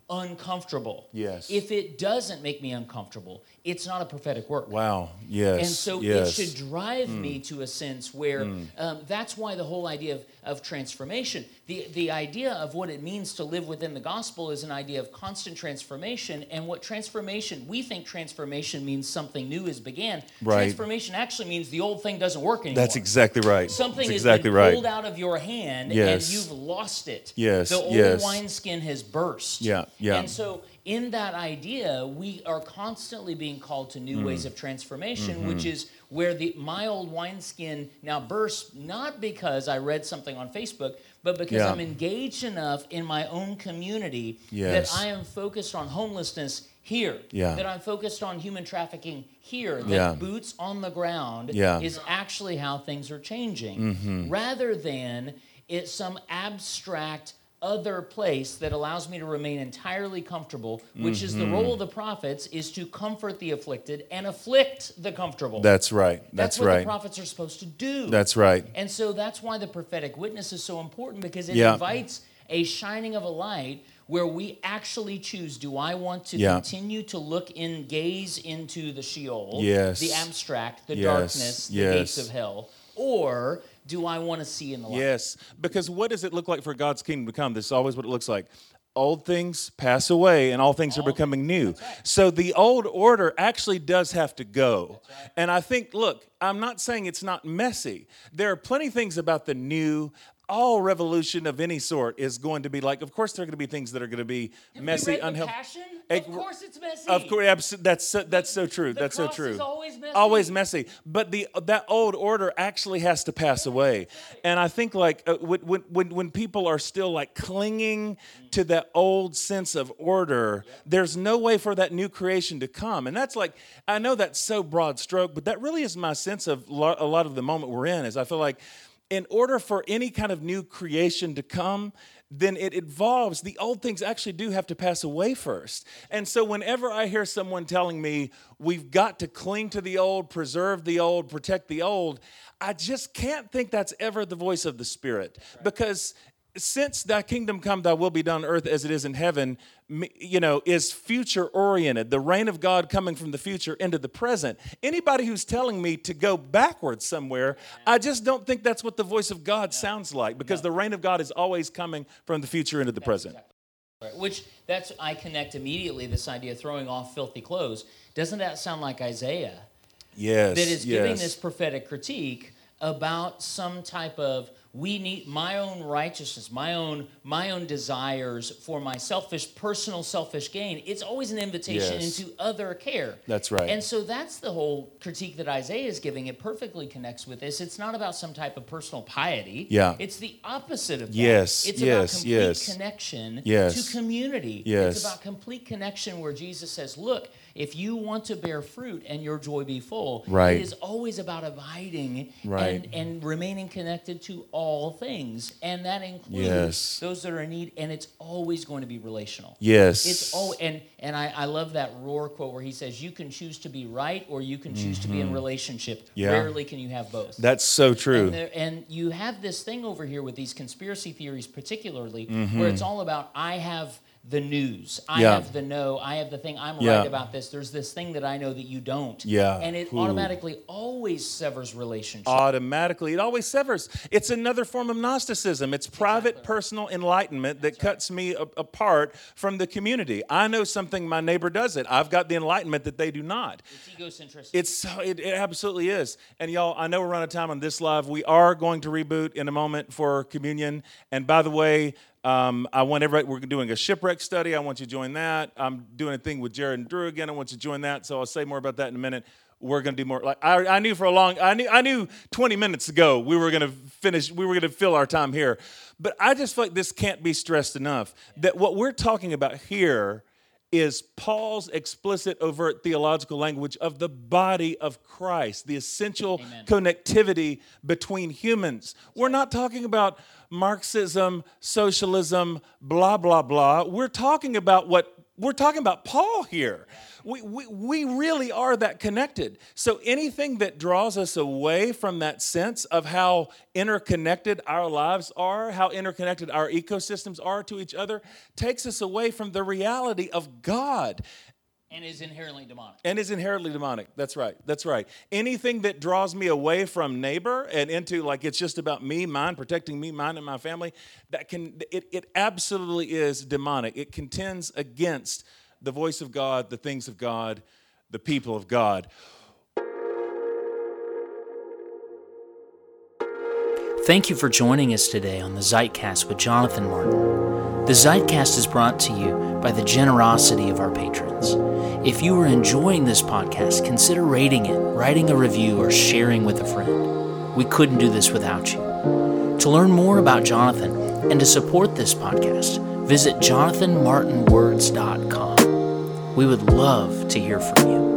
[SPEAKER 1] uncomfortable.
[SPEAKER 4] Yes.
[SPEAKER 1] If it doesn't make me uncomfortable, it's not a prophetic work.
[SPEAKER 4] Wow. Yes.
[SPEAKER 1] And so
[SPEAKER 4] yes.
[SPEAKER 1] it should drive mm. me to a sense where mm. um, that's why the whole idea of, of transformation, the, the idea of what it means to live within the gospel is an idea of constant transformation. And what transformation, we think transformation means something new is began.
[SPEAKER 4] Right.
[SPEAKER 1] Transformation actually means the old thing doesn't work anymore.
[SPEAKER 4] That's exactly right.
[SPEAKER 1] Something
[SPEAKER 4] That's
[SPEAKER 1] has
[SPEAKER 4] exactly
[SPEAKER 1] been
[SPEAKER 4] right.
[SPEAKER 1] pulled out of your hand
[SPEAKER 4] yes.
[SPEAKER 1] and you've lost it.
[SPEAKER 4] Yes.
[SPEAKER 1] The old
[SPEAKER 4] yes.
[SPEAKER 1] wineskin has burst.
[SPEAKER 4] Yeah. Yeah.
[SPEAKER 1] And so in that idea, we are constantly being called to new mm. ways of transformation, mm-hmm. which is where the my old wineskin now bursts, not because I read something on Facebook, but because
[SPEAKER 4] yeah.
[SPEAKER 1] I'm engaged enough in my own community
[SPEAKER 4] yes.
[SPEAKER 1] that I am focused on homelessness here,
[SPEAKER 4] yeah.
[SPEAKER 1] that I'm focused on human trafficking here, that
[SPEAKER 4] yeah.
[SPEAKER 1] boots on the ground
[SPEAKER 4] yeah.
[SPEAKER 1] is actually how things are changing,
[SPEAKER 4] mm-hmm.
[SPEAKER 1] rather than it's some abstract other place that allows me to remain entirely comfortable, which mm-hmm. is the role of the prophets, is to comfort the afflicted and afflict the comfortable.
[SPEAKER 4] That's right. That's,
[SPEAKER 1] that's what
[SPEAKER 4] right.
[SPEAKER 1] the prophets are supposed to do.
[SPEAKER 4] That's right.
[SPEAKER 1] And so that's why the prophetic witness is so important, because it
[SPEAKER 4] yeah.
[SPEAKER 1] invites a shining of a light where we actually choose, do I want to
[SPEAKER 4] yeah.
[SPEAKER 1] continue to look in, gaze into the Sheol,
[SPEAKER 4] yes.
[SPEAKER 1] the abstract, the
[SPEAKER 4] yes.
[SPEAKER 1] darkness, the
[SPEAKER 4] yes.
[SPEAKER 1] gates of hell, or do I want to see in the light?
[SPEAKER 4] Yes, because what does it look like for God's kingdom to come? This is always what it looks like. Old things pass away and all things all are becoming new.
[SPEAKER 1] Right.
[SPEAKER 4] So the old order actually does have to go.
[SPEAKER 1] Right.
[SPEAKER 4] And I think, look, I'm not saying it's not messy. There are plenty of things about the new. All revolution of any sort is going to be like, of course, there are going to be things that are going to be
[SPEAKER 1] Have
[SPEAKER 4] messy,
[SPEAKER 1] you read
[SPEAKER 4] unhealthy.
[SPEAKER 1] Passion? Of course, it's messy.
[SPEAKER 4] Of course, that's so, that's so true.
[SPEAKER 1] The
[SPEAKER 4] that's so
[SPEAKER 1] cross
[SPEAKER 4] true.
[SPEAKER 1] is always messy.
[SPEAKER 4] Always messy. But the that old order actually has to pass away. And I think like uh, when when when people are still like clinging to that old sense of order, there's no way for that new creation to come. And that's like, I know that's so broad stroke, but that really is my sense of lo- a lot of the moment we're in. Is I feel like, in order for any kind of new creation to come, then it involves the old things actually do have to pass away first. And so whenever I hear someone telling me we've got to cling to the old, preserve the old, protect the old, I just can't think that's ever the voice of the Spirit. Right. Because since thy kingdom come, thy will be done on earth as it is in heaven, you know, is future oriented, the reign of God coming from the future into the present. Anybody who's telling me to go backwards somewhere, I just don't think that's what the voice of God no. sounds like, because no. the reign of God is always coming from the future into the that's present.
[SPEAKER 1] Exactly right. Which that's, I connect immediately this idea of throwing off filthy clothes. Doesn't that sound like Isaiah?
[SPEAKER 4] Yes.
[SPEAKER 1] That is
[SPEAKER 4] yes.
[SPEAKER 1] giving this prophetic critique about some type of, we need my own righteousness, my own my own desires for my selfish, personal selfish gain. It's always an invitation
[SPEAKER 4] yes.
[SPEAKER 1] into other care.
[SPEAKER 4] That's right.
[SPEAKER 1] And so that's the whole critique that Isaiah is giving. It perfectly connects with this. It's not about some type of personal piety.
[SPEAKER 4] Yeah.
[SPEAKER 1] It's the opposite of that.
[SPEAKER 4] Yes.
[SPEAKER 1] It's
[SPEAKER 4] yes.
[SPEAKER 1] about complete
[SPEAKER 4] yes.
[SPEAKER 1] connection
[SPEAKER 4] yes.
[SPEAKER 1] to community.
[SPEAKER 4] Yes.
[SPEAKER 1] It's about complete connection where Jesus says, look, if you want to bear fruit and your joy be full,
[SPEAKER 4] right.
[SPEAKER 1] it is always about abiding
[SPEAKER 4] right.
[SPEAKER 1] and, and remaining connected to all things. And that includes
[SPEAKER 4] yes.
[SPEAKER 1] those that are in need, and it's always going to be relational.
[SPEAKER 4] Yes.
[SPEAKER 1] It's all and and I, I love that Rohr quote where he says, you can choose to be right or you can choose mm-hmm. to be in relationship.
[SPEAKER 4] Yeah.
[SPEAKER 1] Rarely can you have both.
[SPEAKER 4] That's so true.
[SPEAKER 1] And, there, and you have this thing over here with these conspiracy theories particularly,
[SPEAKER 4] mm-hmm.
[SPEAKER 1] where it's all about, I have the news. I
[SPEAKER 4] yeah.
[SPEAKER 1] have the know. I have the thing. I'm
[SPEAKER 4] yeah.
[SPEAKER 1] right about this. There's this thing that I know that you don't.
[SPEAKER 4] Yeah.
[SPEAKER 1] And it
[SPEAKER 4] Ooh.
[SPEAKER 1] automatically always severs relationship.
[SPEAKER 4] Automatically. It always severs. It's another form of Gnosticism. It's private,
[SPEAKER 1] exactly. personal
[SPEAKER 4] enlightenment that
[SPEAKER 1] That's
[SPEAKER 4] cuts right. me a- apart from the community. I know something my neighbor doesn't. I've got the enlightenment that they do not.
[SPEAKER 1] It's egocentric.
[SPEAKER 4] It's it, it absolutely is. And y'all, I know we're running out of time on this live. We are going to reboot in a moment for communion. And by the way, Um, I want everybody, we're doing a shipwreck study. I want you to join that. I'm doing a thing with Jared and Drew again. I want you to join that. So I'll say more about that in a minute. We're going to do more. Like I, I knew for a long, I knew, I knew twenty minutes ago we were going to finish, we were going to fill our time here. But I just feel like this can't be stressed enough that what we're talking about here is Paul's explicit, overt theological language of the body of Christ, the essential
[SPEAKER 1] Amen.
[SPEAKER 4] Connectivity between humans. We're not talking about Marxism, socialism, blah, blah, blah. We're talking about what we're talking about Paul here. We, we, we really are that connected. So anything that draws us away from that sense of how interconnected our lives are, how interconnected our ecosystems are to each other, takes us away from the reality of God.
[SPEAKER 1] And is inherently demonic.
[SPEAKER 4] And is inherently demonic. That's right. That's right. Anything that draws me away from neighbor and into like it's just about me, mine, protecting me, mine, and my family, that can it, it absolutely is demonic. It contends against the voice of God, the things of God, the people of God.
[SPEAKER 1] Thank you for joining us today on the Zeitcast with Jonathan Martin. The Zeitcast is brought to you by the generosity of our patrons. If you are enjoying this podcast, consider rating it, writing a review, or sharing with a friend. We couldn't do this without you. To learn more about Jonathan and to support this podcast, visit jonathan martin words dot com. We would love to hear from you.